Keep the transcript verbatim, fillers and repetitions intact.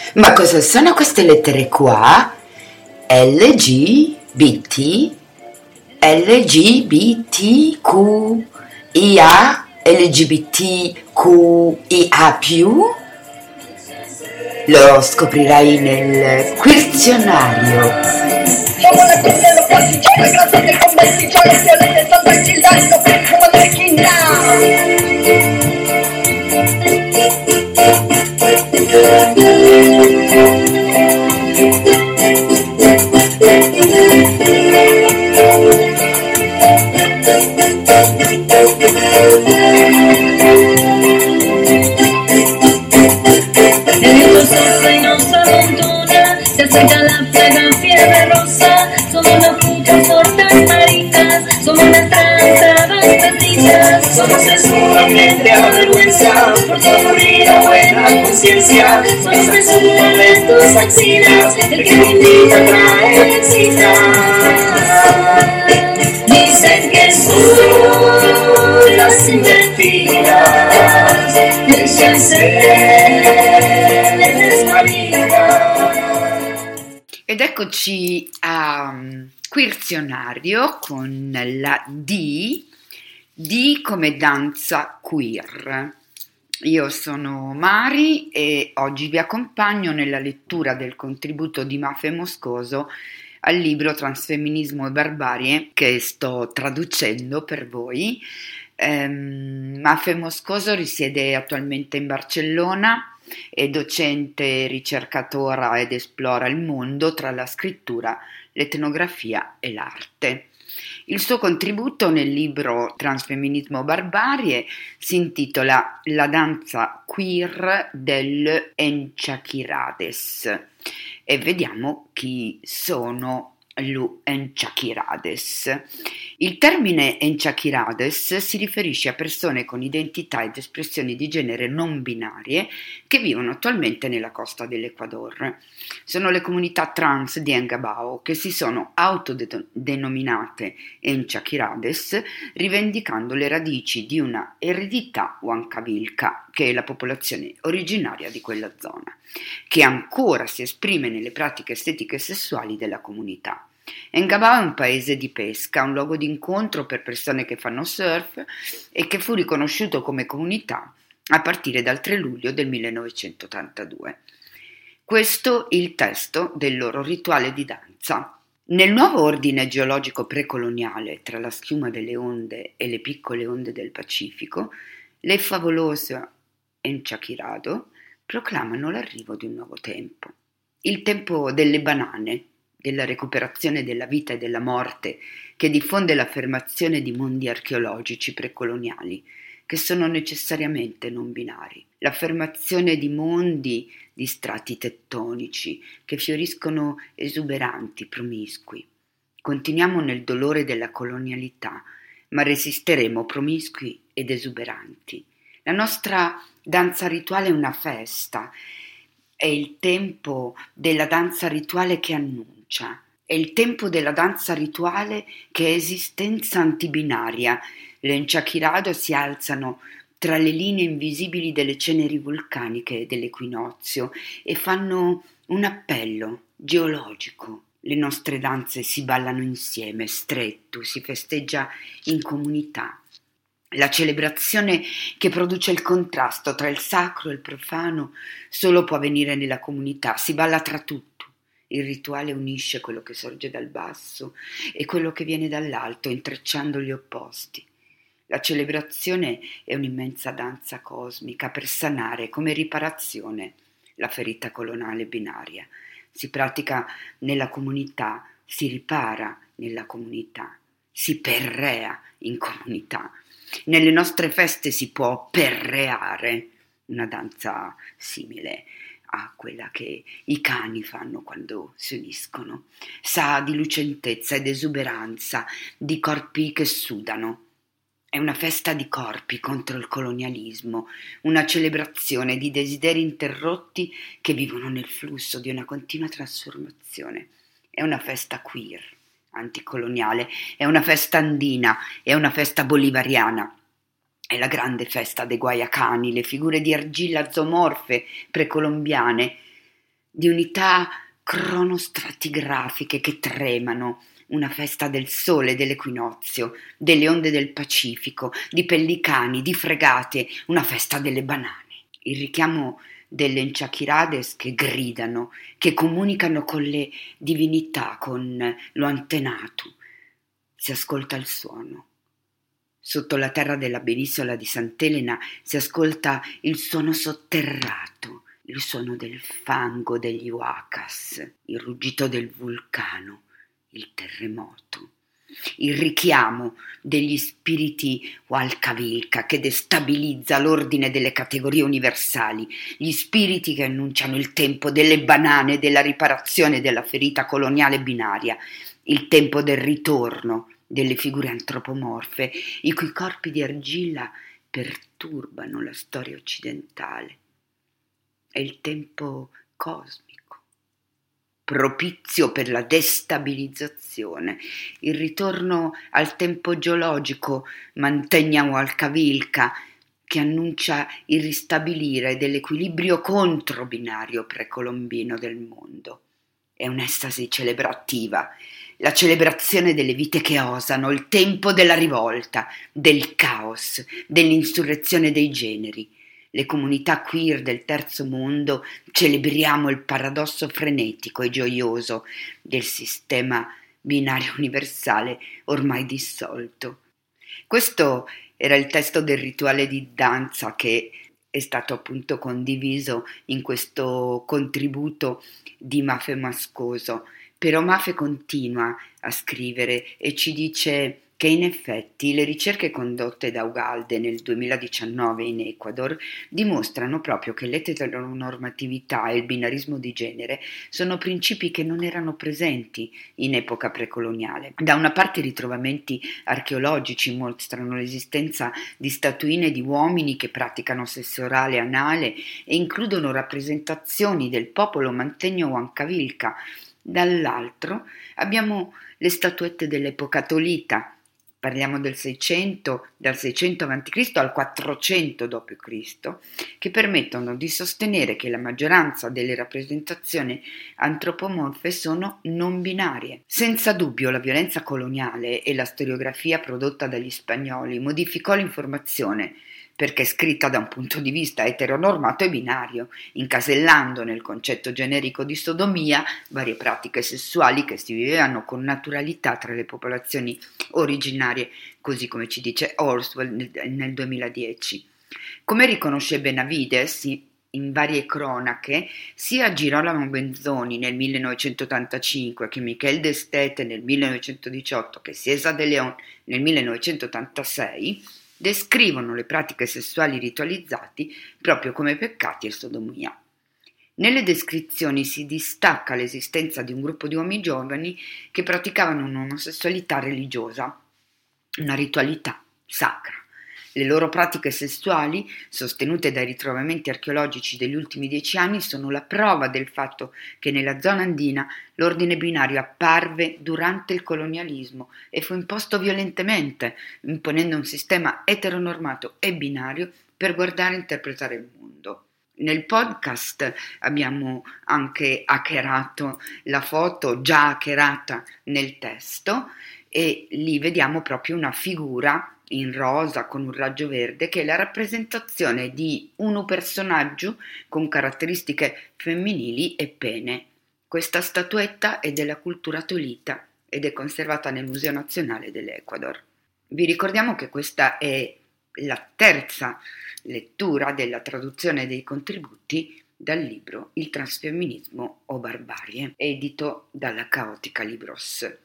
Ma cosa sono queste lettere qua? L G B T, L G B T Q I A, L G B T Q I A più? Lo scoprirai nel Quizionario. Somos la cruz de los pasillos, clases de conventillo, los violetes están vacilando como en la esquina. El viento sopla y nos abandona, se acerca la plaga fiebre rosa. Somos las putas sordas maricas, somos las tranzas vestidas, somos sexualmente avergüenzados por tu aburrida buena conciencia. Somos sexualmente tus axilas, el que me invita a traer citas. Dicen que soy las invertidas, déjense Ed eccoci a um, Quizionario con la D, D come danza queer. Io sono Mari e oggi vi accompagno nella lettura del contributo di Mafe Moscoso al libro Transfemminismo e barbarie che sto traducendo per voi. Um, Mafe Moscoso risiede attualmente in Barcellona. È docente, ricercatora ed esplora il mondo tra la scrittura, l'etnografia e l'arte. Il suo contributo nel libro Transfemminismo Barbarie si intitola La danza queer del Enchakirades e vediamo chi sono gli Enchakirades. Il termine Enchakirades si riferisce a persone con identità ed espressioni di genere non binarie che vivono attualmente nella costa dell'Ecuador. Sono le comunità trans di Engabao che si sono autodenominate Enchakirades, rivendicando le radici di una eredità huancavilca, che è la popolazione originaria di quella zona, che ancora si esprime nelle pratiche estetiche e sessuali della comunità. Engabao è un paese di pesca, un luogo di incontro per persone che fanno surf e che fu riconosciuto come comunità a partire dal tre luglio del millenovecentottantadue. Questo è il testo del loro rituale di danza. Nel nuovo ordine geologico precoloniale, tra la schiuma delle onde e le piccole onde del Pacifico, le favolose Enchakirado proclamano l'arrivo di un nuovo tempo, il tempo delle banane, della recuperazione della vita e della morte, che diffonde l'affermazione di mondi archeologici precoloniali, che sono necessariamente non binari, l'affermazione di mondi di strati tettonici, che fioriscono esuberanti, promiscui. Continuiamo nel dolore della colonialità, ma resisteremo promiscui ed esuberanti. La nostra danza rituale è una festa, è il tempo della danza rituale che annuncia. È il tempo della danza rituale che è esistenza antibinaria. Le Enchakirado si alzano tra le linee invisibili delle ceneri vulcaniche dell'equinozio e fanno un appello geologico. Le nostre danze si ballano insieme, stretto, si festeggia in comunità. La celebrazione che produce il contrasto tra il sacro e il profano solo può avvenire nella comunità, si balla tra tutto. Il rituale unisce quello che sorge dal basso e quello che viene dall'alto, intrecciando gli opposti. La celebrazione è un'immensa danza cosmica per sanare come riparazione la ferita coloniale binaria. Si pratica nella comunità, si ripara nella comunità, si perrea in comunità. Nelle nostre feste si può perreare, una danza simile a quella che i cani fanno quando si uniscono. Sa di lucentezza ed esuberanza, di corpi che sudano. È una festa di corpi contro il colonialismo, una celebrazione di desideri interrotti che vivono nel flusso di una continua trasformazione. È una festa queer, anticoloniale, è una festa andina, è una festa bolivariana. È la grande festa dei guayacani, le figure di argilla zoomorfe precolombiane, di unità cronostratigrafiche che tremano, una festa del sole, dell'equinozio, delle onde del Pacifico, di pellicani, di fregate, una festa delle banane. Il richiamo delle Enchakirades che gridano, che comunicano con le divinità, con lo antenato. Si ascolta il suono. Sotto la terra della penisola di Sant'Elena si ascolta il suono sotterrato, il suono del fango degli Huacas, il ruggito del vulcano, il terremoto, il richiamo degli spiriti Hualcavilca che destabilizza l'ordine delle categorie universali, gli spiriti che annunciano il tempo delle banane, della riparazione della ferita coloniale binaria, il tempo del ritorno delle figure antropomorfe, i cui corpi di argilla perturbano la storia occidentale. È il tempo cosmico, propizio per la destabilizzazione, il ritorno al tempo geologico Mantegna Hualcavilca, che annuncia il ristabilire dell'equilibrio controbinario precolombino del mondo. È un'estasi celebrativa, la celebrazione delle vite che osano, il tempo della rivolta, del caos, dell'insurrezione dei generi. Le comunità queer del terzo mondo celebriamo il paradosso frenetico e gioioso del sistema binario universale ormai dissolto. Questo era il testo del rituale di danza che è stato appunto condiviso in questo contributo di Mafe Moscoso. Però Mafe continua a scrivere e ci dice che in effetti le ricerche condotte da Ugalde nel duemiladiciannove in Ecuador dimostrano proprio che l'eteronormatività e il binarismo di genere sono principi che non erano presenti in epoca precoloniale. Da una parte i ritrovamenti archeologici mostrano l'esistenza di statuine di uomini che praticano sesso orale anale e includono rappresentazioni del popolo Mantegno Huancavilca. Dall'altro abbiamo le statuette dell'epoca tolita. Parliamo del seicento, dal seicento avanti Cristo al quattrocento dopo Cristo, che permettono di sostenere che la maggioranza delle rappresentazioni antropomorfe sono non binarie. Senza dubbio la violenza coloniale e la storiografia prodotta dagli spagnoli modificò l'informazione, perché è scritta da un punto di vista eteronormato e binario, incasellando nel concetto generico di sodomia varie pratiche sessuali che si vivevano con naturalità tra le popolazioni originarie, così come ci dice Horswell nel duemiladieci. Come riconosce Benavides in varie cronache, sia Girolamo Benzoni nel millenovecentottantacinque che Michel Destete nel millenovecentodiciotto che César de Leon nel millenovecentottantasei descrivono le pratiche sessuali ritualizzate proprio come peccati e sodomia. Nelle descrizioni si distacca l'esistenza di un gruppo di uomini giovani che praticavano un'omosessualità religiosa, una ritualità sacra. Le loro pratiche sessuali, sostenute dai ritrovamenti archeologici degli ultimi dieci anni, sono la prova del fatto che nella zona andina l'ordine binario apparve durante il colonialismo e fu imposto violentemente, imponendo un sistema eteronormato e binario per guardare e interpretare il mondo. Nel podcast abbiamo anche hackerato la foto già hackerata nel testo e lì vediamo proprio una figura in rosa con un raggio verde che è la rappresentazione di un personaggio con caratteristiche femminili e pene. Questa statuetta è della cultura tolita ed è conservata nel Museo Nazionale dell'Ecuador. Vi ricordiamo che questa è la terza lettura della traduzione dei contributi dal libro Il transfemminismo o barbarie, edito dalla Caotica Libros.